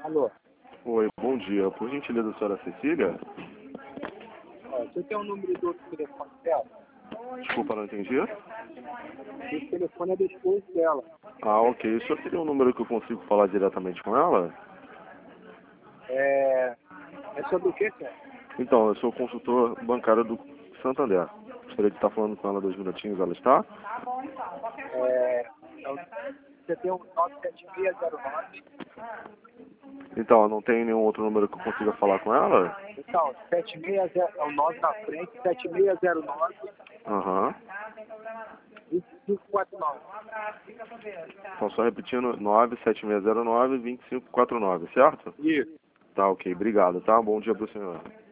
Alô, Oi, bom dia. Por gentileza, senhora Cecília? ó, você tem o número do telefone dela? Desculpa, não entendi. O telefone é do esposo dela. Ah, ok. O senhor teria um número que eu consigo falar diretamente com ela? É sobre o que, senhor? Então, eu sou consultor bancário do Santander. Gostaria de estar falando com ela 2 minutinhos, ela está? Você tem um 97609. Então, não tem nenhum outro número que eu consiga falar com ela? Então, 76 é o 9 na frente, 7609 Aham. 2549. Então, só repetindo, 97609-2549, certo? Isso. Tá, ok. Obrigado, tá? Bom dia para o senhor.